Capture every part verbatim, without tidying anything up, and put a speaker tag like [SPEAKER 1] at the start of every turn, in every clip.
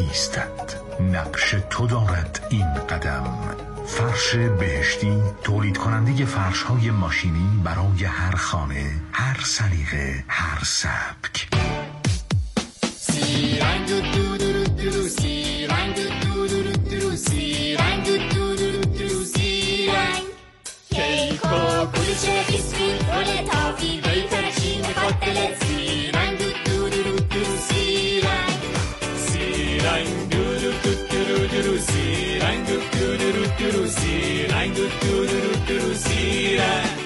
[SPEAKER 1] ایستد. نقش تو دارد این قدم. فرش بهشتی، تولید کننده فرش های ماشینی برای هر خانه، هر سلیقه، هر سبک.
[SPEAKER 2] سی رنگ دو دو دو دو سی رنگ دو دو دو دو سی رنگ دو دو دو دو سی رنگ کیک و کلوچه بیسکوت گل تافی بیتر چی میخواد دلت سی رنگ دو دو دو دو سی رنگ سی رنگ دو دو دو دو دو سی رنگ دو دو دو دو سی رنگ دو دو دو دو سی رنگ.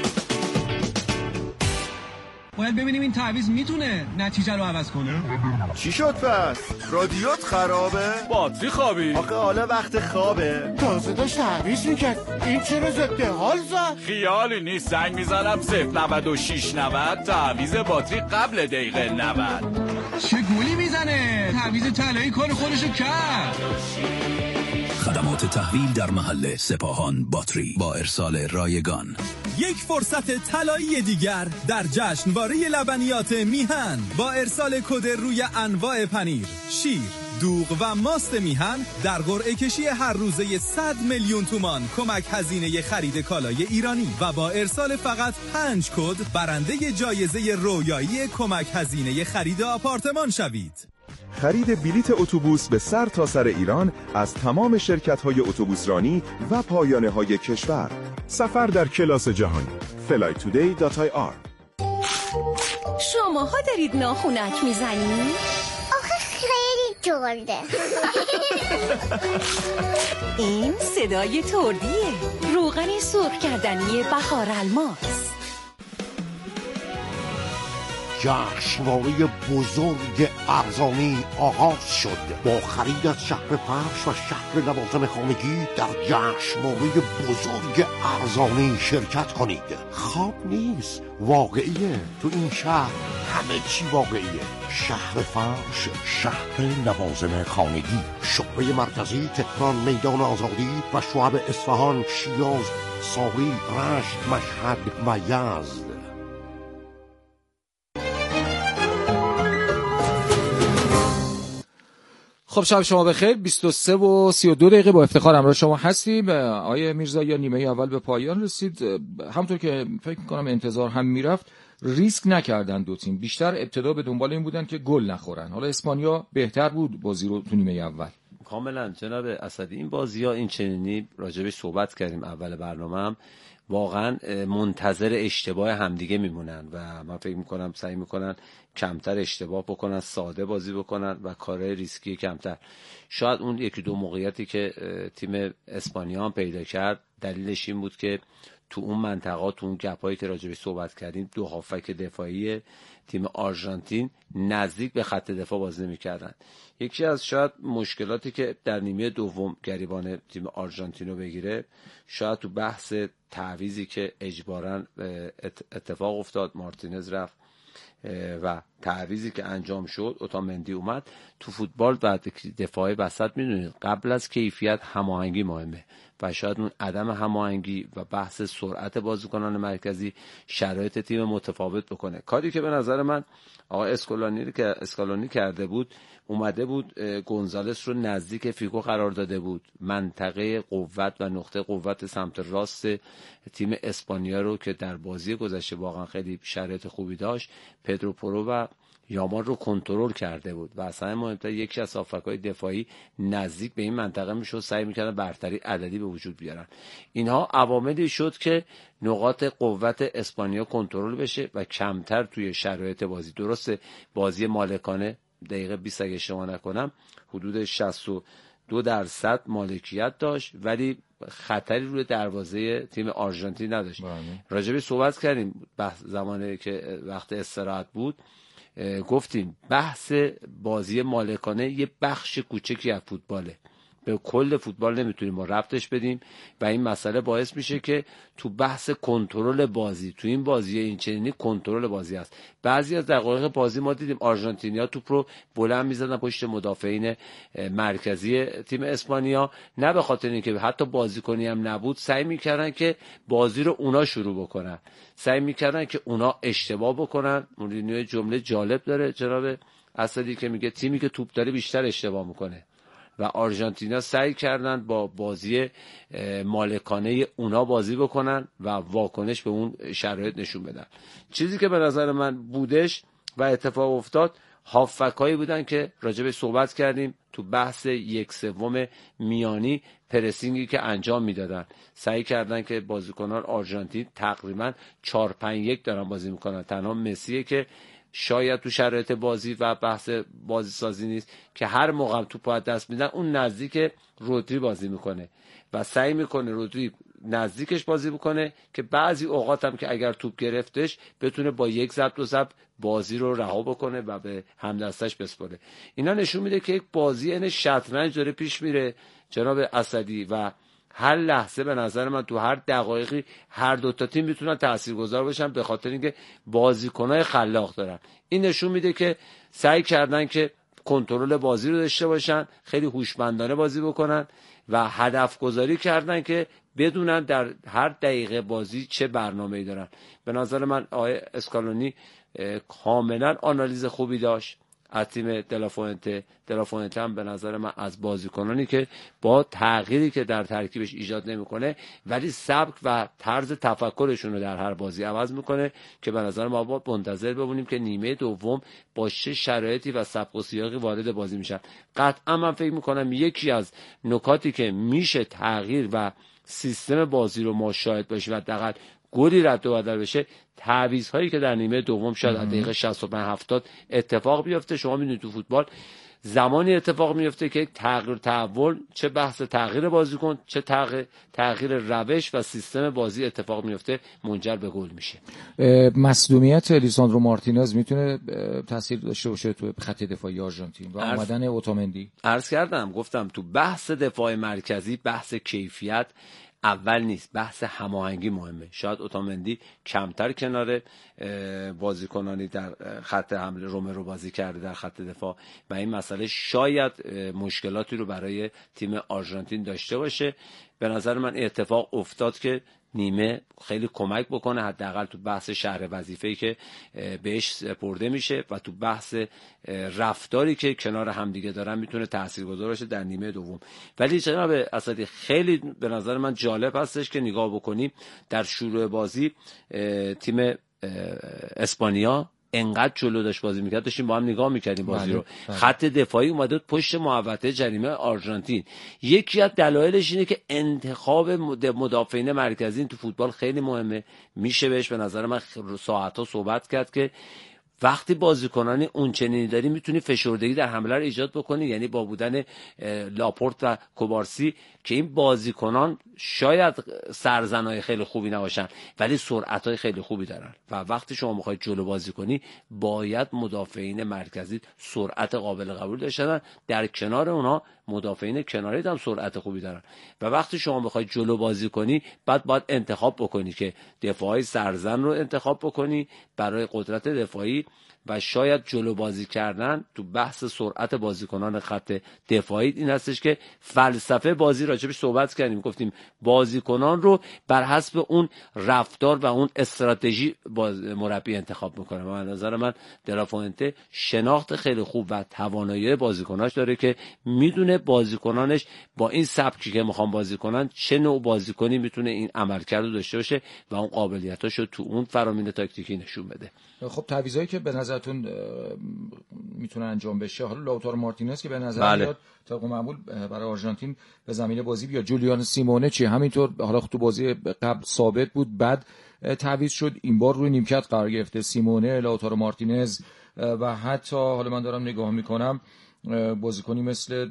[SPEAKER 3] باید ببینیم این تعویض میتونه نتیجه رو عوض کنه.
[SPEAKER 4] چی شد پس؟ رادیوت خرابه؟
[SPEAKER 5] باتری خوابی؟
[SPEAKER 4] آخه حالا وقت خوابه.
[SPEAKER 6] تازه داشت تعویض میکرد، این چرا ضد حال زد؟
[SPEAKER 5] خیالی نیست، زنگ میزنم صفر نود و شش نود تعویض باتری قبل دقیقه نود.
[SPEAKER 3] چه گولی میزنه؟ تعویض طلایی کار خودشو کرد.
[SPEAKER 7] خدمات تحویل در محل سپاهان باتری با ارسال رایگان.
[SPEAKER 8] یک فرصت طلایی دیگر در جشنواره لبنیات میهن با ارسال کد روی انواع پنیر، شیر، دوغ و ماست میهن در قرعه کشی هر روزه صد میلیون تومان کمک هزینه خرید کالای ایرانی و با ارسال فقط پنج کد برنده جایزه رویایی کمک هزینه خرید آپارتمان شوید.
[SPEAKER 9] خرید بلیت اتوبوس به سر تا سر ایران از تمام شرکت‌های اتوبوسرانی و پایانه‌های کشور. سفر در کلاس جهانی. فلای تودی دات آی آر.
[SPEAKER 10] شماها دارید ناخونک میزنید؟
[SPEAKER 11] آخه خیلی جرده.
[SPEAKER 10] این صدای تردیه. روغن سرخ کردنی بهار الماس.
[SPEAKER 6] جشنواره بزرگ ارزانی آغاز شد. با خرید از شهر فرش و شهر لوازم خانگی در جشنواره بزرگ ارزانی شرکت کنید. خواب نیست، واقعیه. تو این شهر همه چی واقعیه. شهر فرش، شهر لوازم خانگی، شعبه مرکزی تهران، میدان آزادی و شعب اصفهان، شیراز، ساری، رشت، مشهد و یزد.
[SPEAKER 12] خب شب شما بخیر. بیست و سه و سی و دو دقیقه با افتخار همراه شما هستیم. آیه میرزا یا نیمه اول به پایان رسید. همونطور که فکر میکنم انتظار هم میرفت ریسک نکردن دو تیم، بیشتر ابتدا به دنبال این بودن که گل نخورن. حالا اسپانیا بهتر بود بازی رو تو نیمه اول.
[SPEAKER 13] کاملا جناب اسدی، این بازی‌ها این چنینی راجبش صحبت کردیم اول برنامه هم، واقعا منتظر اشتباه همدیگه میمونن و من فکر میکنم سعی میکنن کمتر اشتباه بکنن، ساده بازی بکنن و کارهای ریسکی کمتر. شاید اون یکی دو موقعیتی که تیم اسپانیا هم پیدا کرد دلیلش این بود که تو اون منطقه، تو اون گپایی که راجبش صحبت کردیم، دو هافک دفاعی تیم آرژانتین نزدیک به خط دفاع بازی نمی‌کردن. یکی از شاید مشکلاتی که در نیمه دوم گریبان تیم آرژانتین رو بگیره، شاید تو بحث تعویضی که اجباراً اتفاق افتاد، مارتینز رفت و تعویضی که انجام شد، اوتامندی اومد. تو فوتبال و دفاع وسط میدونید قبل از کیفیت هماهنگی مهمه و شاید اون عدم هماهنگی و بحث سرعت بازیکنان مرکزی شرایط تیم متفاوت بکنه. کاری که به نظر من آقای اسکالونی که اسکالونی کرده بود، اومده بود گونزالس رو نزدیک فیگو قرار داده بود، منطقه قوت و نقطه قوت سمت راست تیم اسپانیا رو که در بازی گذشته واقعا خیلی شرایط خوبی داشت، پدرو پورو و یامان رو کنترل کرده بود و اصلا مهمتر یکی از هافک‌های دفاعی نزدیک به این منطقه میشد، سعی میکردن برتری عددی به وجود بیارن. اینها عواملی شد که نقاط قوت اسپانیا کنترل بشه و کمتر توی شرایط بازی، درسته بازی مالکانه دقیقه بیست اگه اشتباه نکنم حدود شصت و دو درصد مالکیت داشت ولی خطری روی دروازه تیم آرژانتین نداشت. راجبی صحبت کردیم بحث زمانی که وقت استراحت بود، گفتیم بحث بازی مالکانه یه بخش کوچکی از فوتباله، به کل فوتبال نمیتونیم ما ربطش بدیم و این مسئله باعث میشه که تو بحث کنترل بازی، تو این بازی این چنینی کنترل بازی است. بعضی از دقایق بازی ما دیدیم آرژانتینیا توپ رو بلند میزدن پشت مدافعین مرکزی تیم اسپانیا، نه به خاطر اینکه حتی بازیکنی هم نبود، سعی میکردن که بازی رو اونا شروع بکنن، سعی میکردن که اونا اشتباه بکنن. مورینیو جمله جالب داره جناب اسدی که میگه تیمی که توپ داره بیشتر اشتباه میکنه. و آرژانتینا سعی کردن با بازی مالکانه اونا بازی بکنن و واکنش به اون شرایط نشون بدن. چیزی که به نظر من بودش و اتفاق افتاد، هافکایی بودن که راجع به صحبت کردیم تو بحث یک سوم میانی، پرسینگی که انجام میدادن، سعی کردن که بازیکنان آرژانتین تقریبا چهار پنج یک دارن بازی میکنن. تنها مسیه که شاید تو شرایط بازی و بحث بازی سازی نیست که هر موقع توپ از دست میدن اون نزدیک رودری بازی میکنه و سعی میکنه رودری نزدیکش بازی بکنه که بعضی اوقات هم که اگر توپ گرفتش بتونه با یک ضرب دو ضرب بازی رو رها بکنه و به همدستش بسپره. اینا نشون میده که یک بازی این شطرنج داره پیش میره جناب اسدی و هر لحظه به نظر من تو هر دقایقی هر دو تا تیم میتونن تاثیرگذار باشن به خاطر اینکه بازیکنای خلاق دارن. این نشون میده که سعی کردن که کنترل بازی رو داشته باشن، خیلی هوشمندانه بازی بکنن و هدف گذاری کردن که بدونن در هر دقیقه بازی چه برنامه‌ای دارن. به نظر من آقای اسکالونی کاملا آنالیز خوبی داشت از تیم دلافونته. دلافونته هم به نظر من از بازیکنانی که با تغییری که در ترکیبش ایجاد نمیکنه ولی سبک و طرز تفکرشون رو در هر بازی عوض میکنه که به نظر ما باید منتظر بمونیم که نیمه دوم با چه شرایطی و سبک و سیاقی وارد بازی میشن. قطعا من فکر میکنم یکی از نکاتی که میشه تغییر و سیستم بازی رو ما شاهد باشیم و حداقل گلی رد و بدل بشه، تعویض‌هایی که در نیمه دوم شاید از دقیقه شصت و پنج هفتاد اتفاق بیفته. شما میدونید تو فوتبال زمانی اتفاق میفته که تغییر تحول، چه بحث تغییر بازیکن چه تغییر تغییر روش و سیستم بازی اتفاق میفته، منجر به گل میشه.
[SPEAKER 12] مصدومیت لیساندرو مارتینز میتونه تاثیر داشته باشه تو خط دفاعی آرژانتین و آمدن اوتامندی؟
[SPEAKER 13] عرض کردم گفتم تو بحث دفاع مرکزی بحث کیفیت اول نیست، بحث هماهنگی مهمه. شاید اوتامندی کمتر کنار بازیکنانی در خط حمله رومرو بازی کرده در خط دفاع و این مسئله شاید مشکلاتی رو برای تیم آرژانتین داشته باشه. به نظر من اتفاق افتاد که نیمه خیلی کمک بکنه حداقل تو بحث شرح وظیفه‌ای که بهش سپرده میشه و تو بحث رفتاری که کنار همدیگه دارن میتونه تاثیرگذار باشه در نیمه دوم. ولی جناب اسدی خیلی به نظر من جالب هستش که نگاه بکنیم در شروع بازی تیم اسپانیا انقدر جلو داشت بازی میکرد، داشتیم با هم نگاه میکردیم بازی رو. بله. خط دفاعی اومده پشت محوطه جریمه آرژانتین. یکی از دلایلش اینه که انتخاب مدافعین مرکزی تو فوتبال خیلی مهمه. میشه بهش به نظر من ساعت‌ها صحبت کرد که وقتی بازیکنانی اون چنینی داری میتونی فشردگی در حمله رو ایجاد بکنی، یعنی با بودن لاپورت و کوبارسی که این بازیکنان شاید سرزنای خیلی خوبی نباشن ولی سرعتای خیلی خوبی دارن و وقتی شما میخواید جلو بازی کنی باید مدافعین مرکزی سرعت قابل قبول داشتن، در کنار اونها مدافعین کناری هم سرعت خوبی دارن و وقتی شما میخواید جلو بازی کنی بعد باید انتخاب بکنی که دفاعی سرزن رو انتخاب بکنی برای قدرت دفاعی و شاید جلو بازی کردن تو بحث سرعت بازیکنان خط دفاعی. این هستش که فلسفه بازی راجبش صحبت کردیم، گفتیم بازیکنان رو بر حسب اون رفتار و اون استراتژی مربی انتخاب میکنه و به نظر من دلافونته شناخت خیلی خوب و توانایی بازیکناش داره که میدونه بازیکنانش با این سبکی که میخوان بازی کنن چه نوع بازیکنی میتونه این عملکرد رو داشته باشه و اون قابلیتاشو تو اون فرامین تاکتیکی نشون بده.
[SPEAKER 12] خب تعویضایی که به نظرتون میتونه انجام بشه، حالا لاوتارو مارتینز که به نظر
[SPEAKER 13] بله.
[SPEAKER 12] میاد طبق معمول برای آرژانتین به زمین بازی بیاد، جولیان سیمونه چی همینطور حالا تو بازی قبل ثابت بود بعد تعویض شد، این بار روی نیمکت قرار گرفته سیمونه، لاوتارو مارتینز و حتی حالا من دارم نگاه میکنم بازیکنی مثل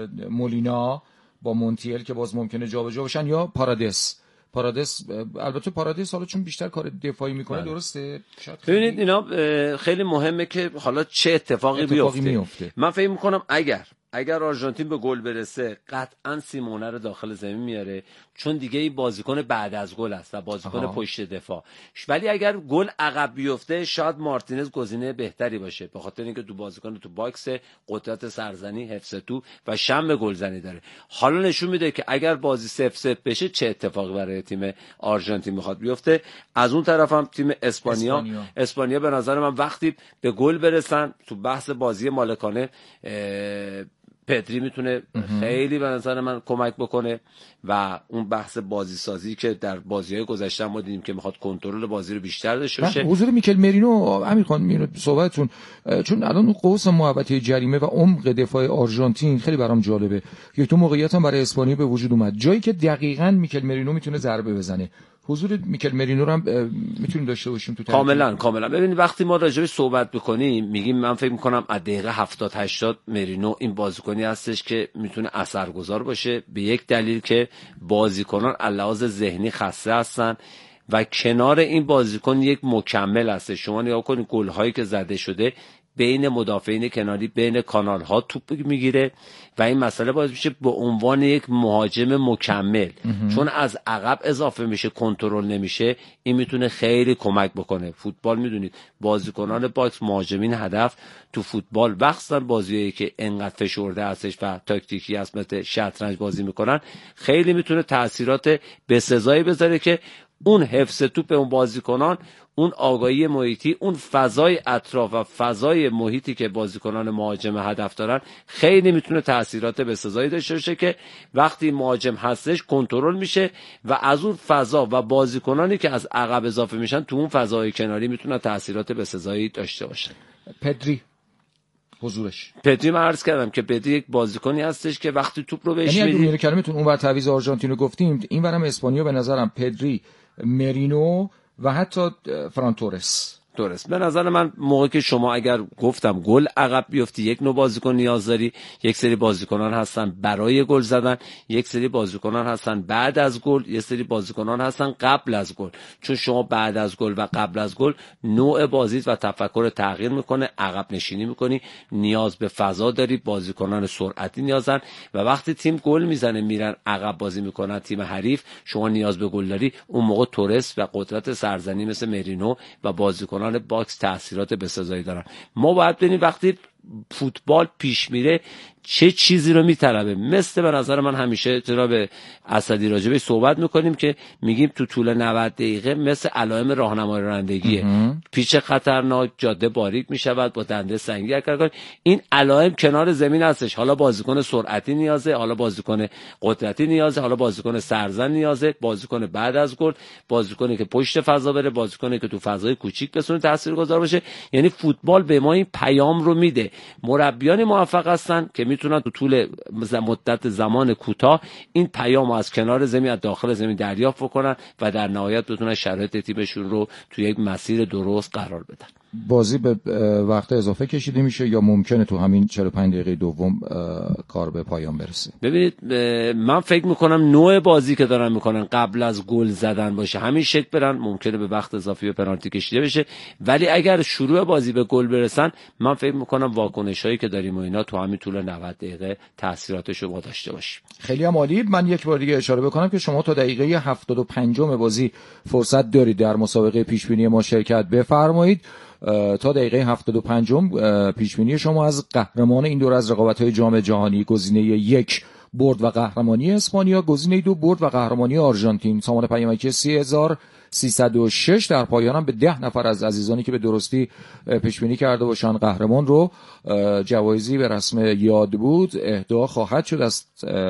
[SPEAKER 12] مولینا با مونتیل که باز ممکنه جابجا بشن یا پارادیس. پارادیس البته پارادیس حالا چون بیشتر کار دفاعی میکنه بله. درسته.
[SPEAKER 13] ببینید اینا خیلی مهمه که حالا چه اتفاقی, اتفاقی بیفته. میفته. من فکر میکنم اگر اگر آرژانتین به گل برسه قطعا سیمونه رو داخل زمین میاره چون دیگه این بازیکن بعد از گل است و بازیکن پشت دفاع. ولی اگر گل عقب بیفته شاید مارتینز گزینه بهتری باشه به خاطر اینکه تو بازیکن تو باکس قدرت سرزنی، حفظ توپ و شم گلزنی داره. حالا نشون میده که اگر بازی صفر صفر بشه چه اتفاقی برای تیم آرژانتین میخواد بیفته. از اون طرف هم تیم اسپانیا اسپانیا, اسپانیا به نظر من وقتی به گل برسن تو بحث بازی مالکانه پدری میتونه خیلی به نظر من کمک بکنه و اون بحث بازی سازی که در بازی‌های گذشته ما دیدیم که میخواد کنترل بازی رو بیشتر داشته باشه.
[SPEAKER 12] حضور میکل مرینو امیر خان صحبتتون، چون الان اون قوس محوطه جریمه و عمق دفاع آرژانتین خیلی برام جالبه. یک تو موقعیت هم برای اسپانیا به وجود اومد، جایی که دقیقاً میکل مرینو میتونه ضربه بزنه. حضور میکل مرینو رو هم میتونیم داشته باشیم تو ترکیب.
[SPEAKER 13] کاملا کاملا. ببینید وقتی ما راجع به صحبت بکنیم میگیم، من فکر میکنم از دقیقه هفتاد هشتاد مرینو این بازیکنی هستش که میتونه اثرگذار باشه، به یک دلیل که بازیکنان علاوه ذهنی خسته هستن و کنار این بازیکن یک مکمل هست. شما نگاه کنید گل هایی که زده شده بین مدافعین کناری، بین کانال ها توپ میگیره و این مسئله باعث میشه به عنوان یک مهاجم مکمل امه. چون از عقب اضافه میشه، کنترل نمیشه، این میتونه خیلی کمک بکنه. فوتبال میدونید بازیکنان باکس، مهاجمین هدف تو فوتبال وقتا بازیایی که انقدر فشرده هستش و تاکتیکی هست مثل شطرنج بازی میکنن، خیلی میتونه تاثیرات بسزایی بذاره که اون حفظ توپ اون بازیکنان، اون آگاهی محیطی، اون فضای اطراف و فضای محیطی که بازیکنان مهاجم هدف دارن خیلی میتونه تاثیرات بسزایی داشته باشه که وقتی مهاجم هستش کنترل میشه و از اون فضا و بازیکنانی که از عقب اضافه میشن تو اون فضای کناری میتونه تاثیرات بسزایی داشته باشه.
[SPEAKER 12] پدری حضورش
[SPEAKER 13] پدری من عرض کردم که پدری یک بازیکنی هستش که وقتی توپ رو بهش
[SPEAKER 12] میدی،
[SPEAKER 13] میدی،
[SPEAKER 12] یعنی کلمتون اونور تعویض آرژانتین رو گفتیم، این برام اسپانیا به نظرم پدری، مرینو و حتی فران تورس.
[SPEAKER 13] درست. به نظر من موقعی که شما اگر گفتم گل عقب بیفتی، یک نوع بازیکن نیاز داری. یک سری بازیکنان هستن برای گل زدن، یک سری بازیکنان هستن بعد از گل، یک سری بازیکنان هستن قبل از گل. چون شما بعد از گل و قبل از گل نوع بازیت و تفکر تغییر میکنه، عقب نشینی میکنی، نیاز به فضا داری، بازیکنان سرعتی نیازن و وقتی تیم گل میزنه میرن عقب بازی میکنن تیم حریف، شما نیاز به گل داری. اون موقع تورس و قدرت سرزنی مثل مرینو و بازیکنان باکس تاثیرات بسزایی دارن. ما باید ببینیم وقتی فوتبال پیش میره چه چیزی رو میطلبه. مثل به نظر من همیشه جناب اسدی راجبش صحبت میکنیم که میگیم تو طول نود دقیقه مثل علائم راهنمای رانندگیه، پیچ خطرناک، جاده باریک میشود، با دنده سنگی حرکت کنید. این علائم کنار زمین هستش. حالا بازیکن سرعتی نیازه، حالا بازیکن قدرتی نیازه، حالا بازیکن سرزن نیازه، بازیکن بعد از گل، بازیکنی که پشت فضا بره، بازیکنی که تو فضای کوچیک بتونه تاثیرگذار باشه. یعنی فوتبال به ما این پیام رو میده. مربیان موفق هستن که میتونن تو طول مدت زمان کوتاه این پیامو از کنار زمین از داخل زمین دریافت کنن و در نهایت بتونن شرایط تیمشون رو تو یک مسیر درست قرار بدن.
[SPEAKER 12] بازی به وقت اضافه کشیده میشه یا ممکنه تو همین چهل و پنج دقیقه دوم کار به پایان برسه؟
[SPEAKER 13] ببینید من فکر میکنم نوع بازی که دارن میکنن قبل از گل زدن باشه، همین شکل برن، ممکنه به وقت اضافه به پنالتی کشیده بشه. ولی اگر شروع بازی به گل برسن، من فکر میکنم واکنشایی که داریم و اینا تو همین طول نود دقیقه تاثیراتش رو داشته باشه.
[SPEAKER 12] خیلی هم عالی. من یک بار دیگه اشاره بکنم که شما تا دقیقه هفتاد و پنج بازی فرصت دارید در مسابقه پیشبینی ما شرکت بفرمایید. تا دقیقه هفتاد و پنج پیشبینی شما از قهرمان این دور از رقابت‌های جام جهانی: گزینه یک برد و قهرمانی اسپانیا، گزینه دو برد و قهرمانی آرژانتین. سامان پیامکی سی هزار و سیصد و شش. در پایان هم به ده نفر از عزیزانی که به درستی پیشبینی کرده باشن قهرمان رو جوایزی به رسم یاد بود اهدا خواهد شد از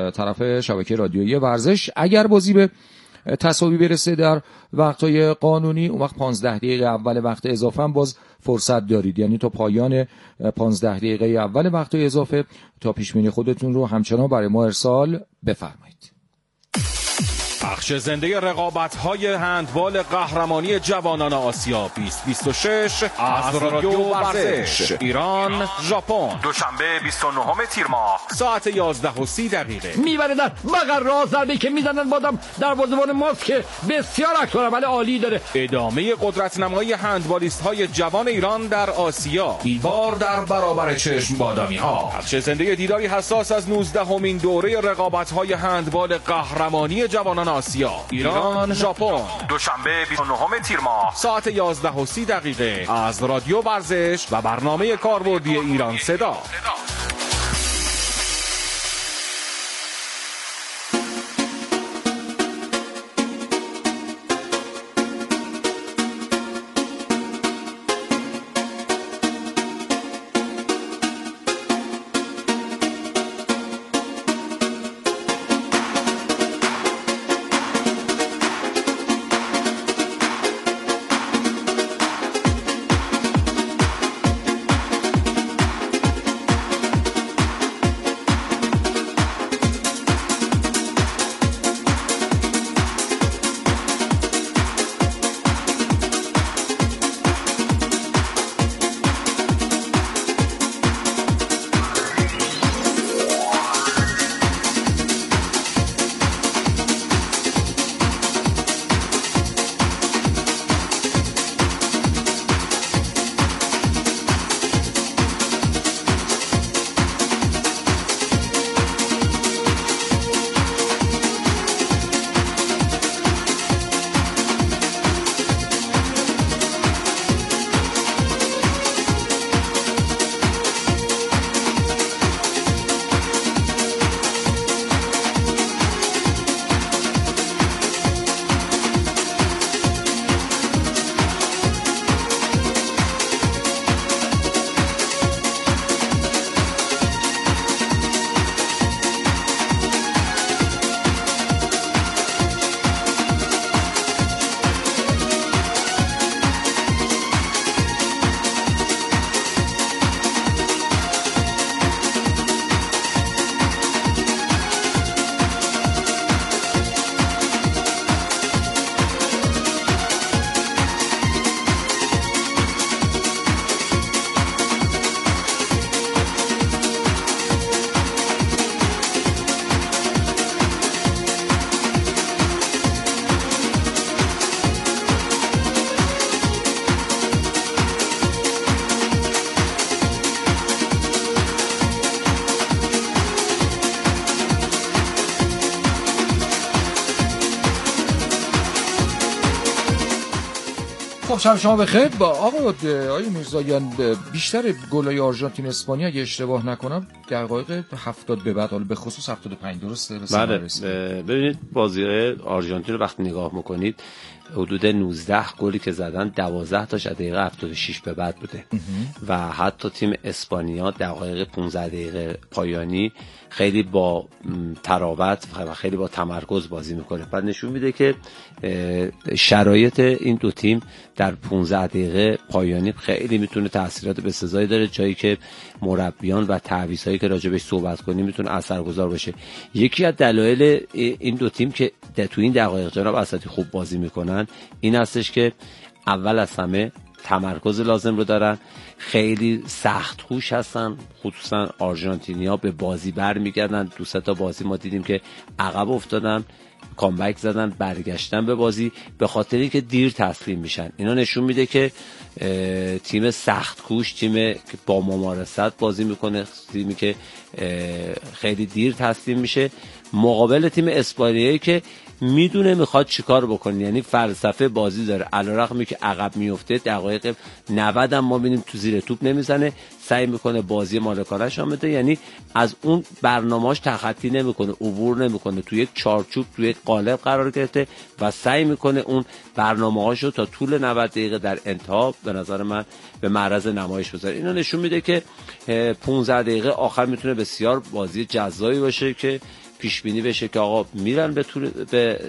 [SPEAKER 12] طرف شبکه رادیویی ورزش. اگر بازی به تساوی برسه در وقت‌های قانونی، اون وقت پانزده دقیقه اول وقت اضافه هم باز فرصت دارید، یعنی تا پایان پانزده دقیقه اول وقت اضافه تا پیشبینی خودتون رو همچنان برای ما ارسال بفرمایید.
[SPEAKER 14] بخش زنده رقابت‌های هندبال قهرمانی جوانان آسیا بیست بیست و شش از رادیو ورزش ایران ژاپن، دوشنبه بیست و نهم تیر ماه ساعت یازده و سی دقیقه.
[SPEAKER 15] میبرندن مگر راز ضربه‌ای که میزنن بادم در بازوان ماست که بسیار عکس عمل عالی داره.
[SPEAKER 14] ادامه قدرت نمایی هندبالیست‌های جوان ایران در آسیا، این بار در برابر چشم بادامی‌ها. بخش زنده دیداری حساس از نوزدهمین دوره رقابت‌های هندبال قهرمانی جوانان آسیا ایران ژاپن، دوشنبه بیست و نهم تیر ماه ساعت یازده و سی دقیقه از رادیو ورزش و برنامه کاربردی ایران صدا.
[SPEAKER 12] خب شب شما بخیر. با آقا آقای میرزایان بیشتر گلای آرژانتین اسپانیا اگه اشتباه نکنم دقایق هفتاد به بعد، حالا به خصوص هفتاد و پنج درسته؟
[SPEAKER 13] بله. ببینید بازی آرژانتین رو وقتی نگاه میکنید حدود نوزده گلی که زدن دوازده تاش از دقیقه هفتاد و شش به بعد بوده و حتی تیم اسپانیا دقایق پانزده دقیقه پایانی خیلی با تراوت و خیلی با تمرکز بازی میکنه. بعد نشون میده که شرایط این دو تیم در پانزده دقیقه پایانی خیلی میتونه تاثیرات بسزایی داره، جایی که مربیان و تعویضایی که راجع بهش صحبت کنیم میتونه اثرگذار باشه. یکی از دلایل این دو تیم که تو این دقایق جناب اسدی خوب بازی میکنن این هستش که اول از همه تمرکز لازم رو دارن، خیلی سخت خوش هستن، خصوصا آرژانتینیا به بازی برمیگردن. دو سه تا بازی ما دیدیم که عقب افتادن، کامبک زدن، برگشتن به بازی به خاطر اینکه دیر تسلیم میشن. اینا نشون میده که تیم سخت کوش، تیم که با ممارست بازی میکنه، تیمی که خیلی دیر تسلیم میشه، مقابل تیم اسپانیایی که میدونه میخواد چیکار بکنه، یعنی فلسفه بازی داره. علیرغمی که عقب میفته دقایق نود هم ما ببینیم تو زیر توپ نمیزنه، سعی میکنه بازی مالکانش هم بده، یعنی از اون برنامه‌اش تخطی نمیکنه، عبور نمیکنه، تو یک چارچوب تو یک قالب قرار گرفته و سعی میکنه اون برنامه‌هاشو تا طول نود دقیقه در انتها به نظر من به معرض نمایش بذاره. اینا نشون میده که پانزده دقیقه آخر میتونه بسیار بازی جذابی باشه که پیش بینی بشه که آقا میرن به طول به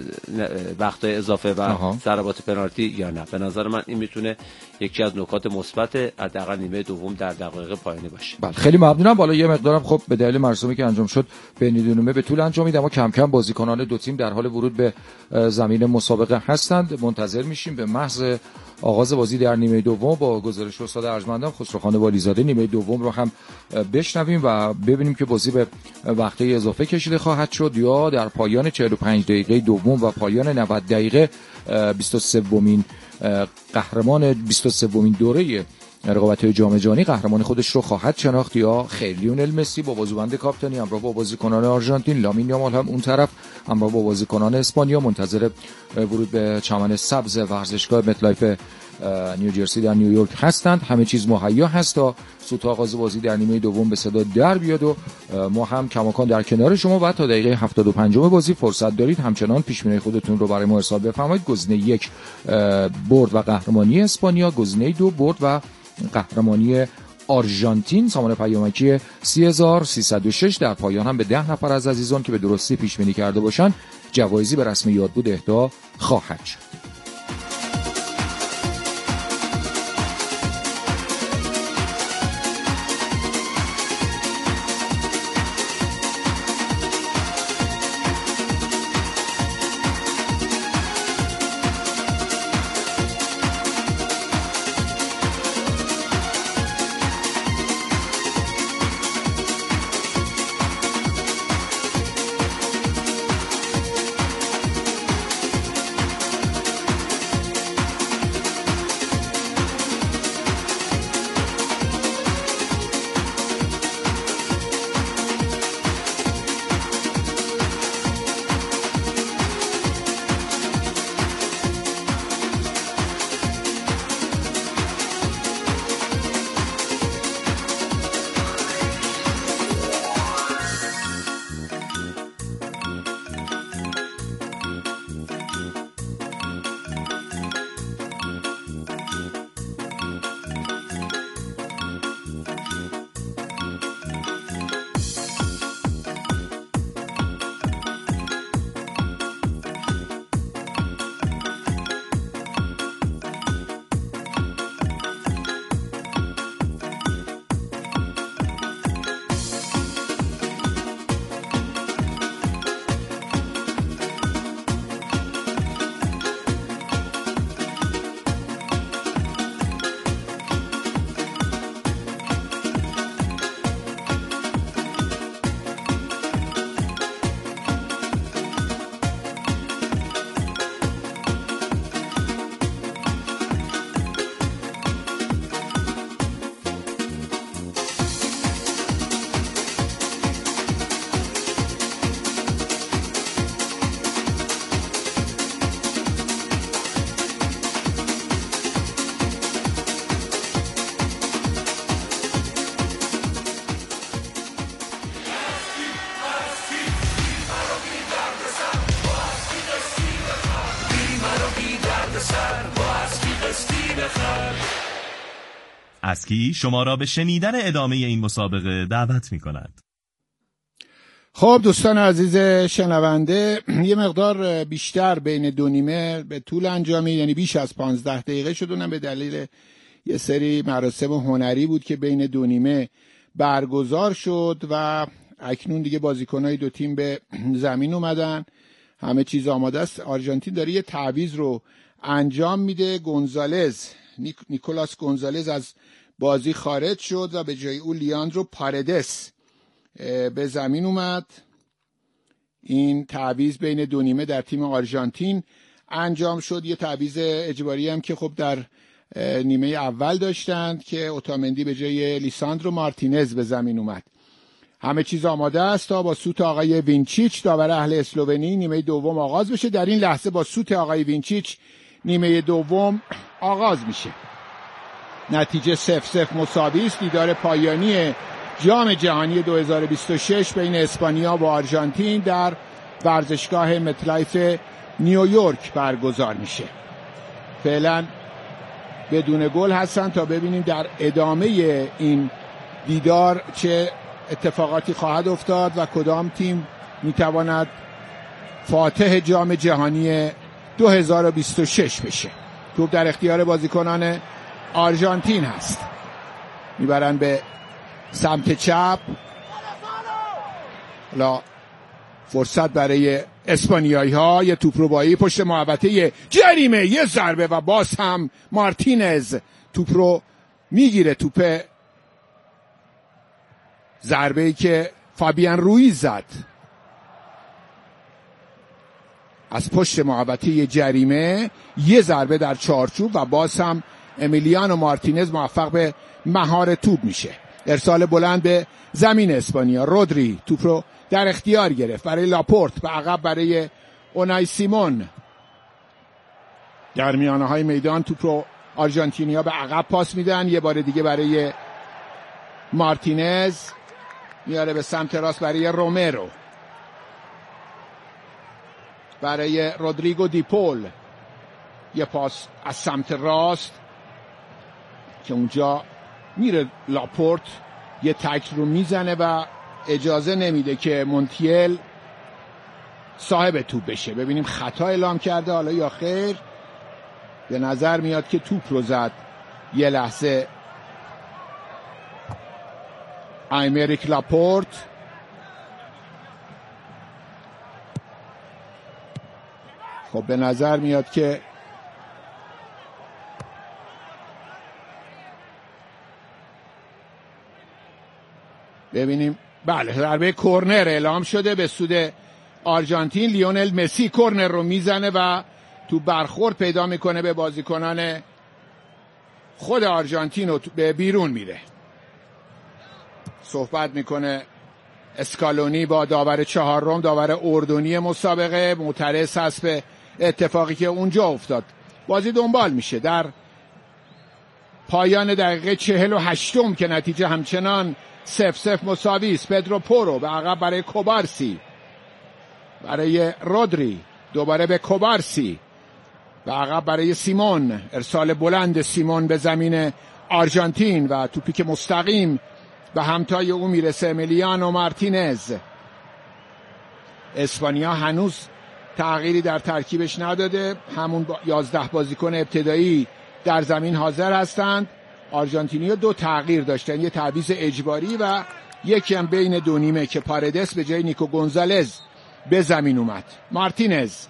[SPEAKER 13] وقتای اضافه و ضربات پنالتی یا نه. به نظر من این میتونه یکی از نکات مثبت حداقل نیمه دوم در دقایق پایانی باشه.
[SPEAKER 12] بله خیلی ممنونم. بالا یه مقدارم خب به دلیل مراسمی که انجام شد بین دو نیمه به طول انجامید، اما کم کم بازیکنان دو تیم در حال ورود به زمین مسابقه هستند. منتظر میشیم به محض آغاز بازی در نیمه دوم با گزارش استاد ارجمندان خسروخان والیزاده نیمه دوم رو هم بشنویم و ببینیم که بازی به وقته اضافه کشیده خواهد شد یا در پایان چهل و پنج دقیقه دوم و پایان نود دقیقه بیست و سومین قهرمان بیست و سومین دوره رقابت‌های جام جهانی قهرمان خودش رو خواهد شناخت یا خیر. لیونل مسی با بازوبند کاپیتانی همراه با بازیکنان آرژانتین، لامین یامال هم اون طرف همراه با بازیکنان اسپانیا منتظر ورود به چمن سبز ورزشگاه متلایف نیوجرسی در نیویورک هستند. همه چیز مهیا هست تا سوت آغاز بازی در نیمه دوم به صدا در بیاد و ما هم کماکان در کنار شما و تا دقیقه هفتاد و پنج بازی فرصت دارید همچنان پیش‌بینی خودتون رو برای ما ارسال بفرمایید. گزینه یک برد و قهرمانی اسپانیا، گزینه دو برد و قهرمانی آرژانتین. سامان پیامکی سه هزار سیصد و شش. در پایان هم به ده نفر از عزیزان که به درستی پیش بینی کرده باشن جوایزی به رسم یادبود اهدا خواهد شد.
[SPEAKER 16] اسکی شما را به شنیدن ادامه این مسابقه دعوت می کند.
[SPEAKER 17] خب دوستان عزیز شنونده، یه مقدار بیشتر بین دو نیمه به طول انجامید، یعنی بیش از پانزده دقیقه شد، اونم به دلیل یه سری مراسم هنری بود که بین دو نیمه برگزار شد و اکنون دیگه بازیکنای دو تیم به زمین اومدن، همه چیز آماده است. آرژانتین داره یه تعویض رو انجام میده. گونزالز نیک، نیکولاس گونزالز از بازی خارج شد و به جای او لیاندرو پارادس به زمین اومد. این تعویض بین دو نیمه در تیم آرژانتین انجام شد. یه تعویض اجباری هم که خب در نیمه اول داشتند که اوتامندی به جای لیساندرو مارتینز به زمین اومد. همه چیز آماده است تا با سوت آقای وینچیچ داور اهل اسلوونی نیمه دوم آغاز بشه. در این لحظه با سوت آقای وینچیچ نیمه دوم آغاز میشه. نتیجه صفر صفر مساوی است. دیدار پایانی جام جهانی دو هزار و بیست و شش بین اسپانیا و آرژانتین در ورزشگاه متلایف نیویورک برگزار میشه. فعلا بدون گل هستن تا ببینیم در ادامه این دیدار چه اتفاقاتی خواهد افتاد و کدام تیم میتواند فاتح جام جهانی دو هزار و بیست و شش بشه. توپ در اختیار بازیکنان آرژانتین هست، میبرن به سمت چپ. حالا فرصت برای اسپانیایی ها، یه توپ ربایی پشت محوطه جریمه، یه ضربه و باز هم مارتینز توپ رو میگیره. توپ ضربه‌ای که فابیان رویز زد از پشت محوطه جریمه، یه ضربه در چارچوب و باز هم امیلیانو مارتینز موفق به مهار توپ میشه. ارسال بلند به زمین اسپانیا. رودری توپ رو در اختیار گرفت برای لاپورت، به عقب برای اونای سیمون. در میانه های میدان توپ رو آرژانتینیا به عقب پاس میدن. یه بار دیگه برای مارتینز، میاره به سمت راست برای رومرو، برای رودریگو دیپول. یه پاس از سمت راست که اونجا میره لاپورت، یه تک رو میزنه و اجازه نمیده که مونتیل صاحب توپ بشه. ببینیم خطا اعلام کرده حالا یا خیر. به نظر میاد که توپ رو زد. یه لحظه ایمریک لاپورت خب به نظر میاد که ببینیم. بله، ضربه کورنر اعلام شده به سود آرژانتین. لیونل مسی کورنر رو میزنه و تو برخورد پیدا میکنه به بازیکنان خود آرژانتین و به بیرون میره. صحبت میکنه اسکالونی با داور چهارم، داور اردنی مسابقه، معترض هست به اتفاقی که اونجا افتاد. بازی دنبال میشه. در پایان دقیقه چهل و هشتم که نتیجه همچنان صفر صفر مساوی است. پدرو پورو به عقب برای کوبارسی، برای رودری، دوباره به کوبارسی، به عقب برای سیمون. ارسال بلند سیمون به زمین آرژانتین و توپی که مستقیم به همتای او میرسه امیلیانو مارتینز. اسپانیا هنوز تغییری در ترکیبش نداده، همون یازده بازیکن ابتدایی در زمین حاضر هستند. آرژانتینیا دو تغییر داشتن، یه تعویض اجباری و یکی هم بین دو نیمه که پارادس به جای نیکو گونزالز به زمین اومد. مارتینز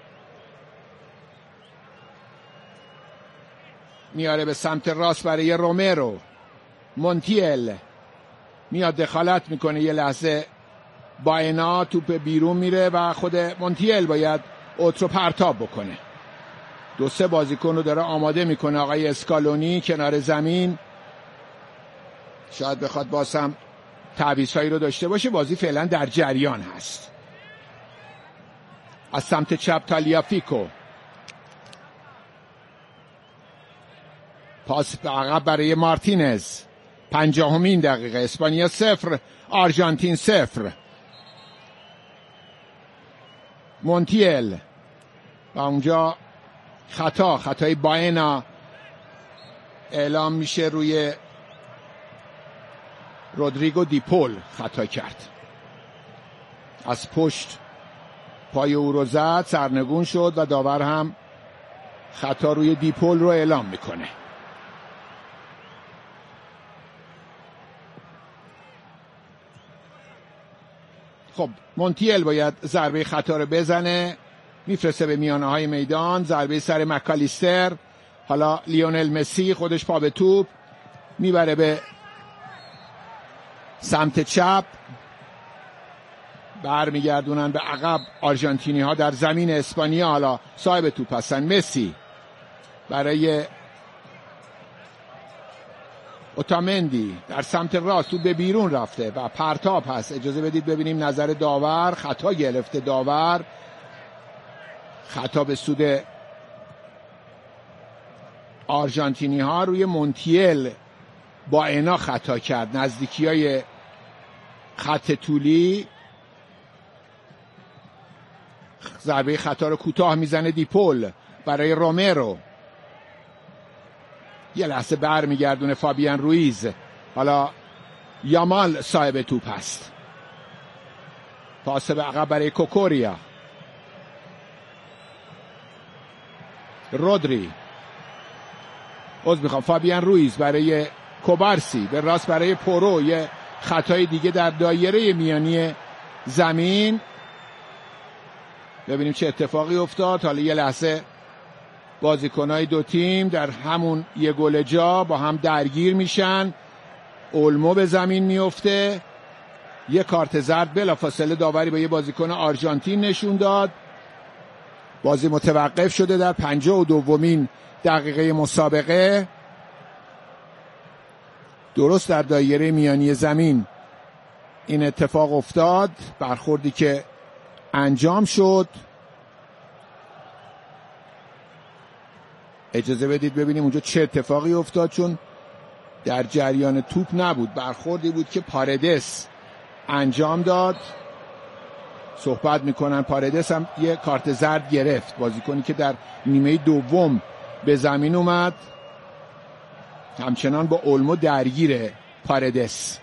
[SPEAKER 17] میاره به سمت راست برای رومرو. مونتیل میاد دخالت میکنه، یه لحظه باینا توپ بیرون میره و خود مونتیل باید اوت رو پرتاب بکنه. دو سه بازیکن رو داره آماده میکنه آقای اسکالونی کنار زمین. شاید بخواد باز هم تعویضایی رو داشته باشه. بازی فعلا در جریان هست. از سمت چپ تالیافیکو، پاس به عقب برای مارتینز. پنجاهمین دقیقه، اسپانیا صفر آرژانتین صفر. مونتیل و اونجا خطا خطای باینا اعلام میشه روی رودریگو دیپول خطا کرد. از پشت پای او رو زد، سرنگون شد و داور هم خطا روی دیپول رو اعلام میکنه. خب مونتیل باید ضربه خطا رو بزنه، میفرسته به میانه های میدان، ضربه سر مکالیستر. حالا لیونل مسی خودش پا به توپ میبره به سمت چپ، برمیگردونن به عقب آرژانتینی ها در زمین اسپانیا. حالا صاحب توپ هستن. مسی برای اوتامندی در سمت راست، توپ به بیرون رفته و پرتاب هست. اجازه بدید ببینیم نظر داور. خطا گرفته داور، خطا به سود آرژانتینی ها. روی مونتیل با اینا خطا کرد، نزدیکی های خط طولی. ضربه خطا رو کوتاه میزنه دیپول برای رومرو. یه لحظه بر میگردونه فابیان رویز. حالا یامال صاحب توپ هست، پاس به عقب برای کوکوریا. رودری عذر میخوام فابیان رویز برای کوبارسی، به راست برای پورو. یه خطای دیگه در دایره میانی زمین. ببینیم چه اتفاقی افتاد. حالا یه لحظه بازیکنای دو تیم در همون یه گل جا با هم درگیر میشن. اولمو به زمین میفته. یه کارت زرد بلافاصله داوری با یه بازیکن آرژانتین نشون داد. بازی متوقف شده در پنجاه و دومین دقیقه مسابقه. درست در دایره میانی زمین این اتفاق افتاد، برخوردی که انجام شد. اجازه بدید ببینیم اونجا چه اتفاقی افتاد، چون در جریان توپ نبود. برخوردی بود که پاردس انجام داد. صحبت میکنن پاردس هم یه کارت زرد گرفت، بازیکنی که در نیمه دوم به زمین اومد. همچنان با اولمو درگیره پاردس.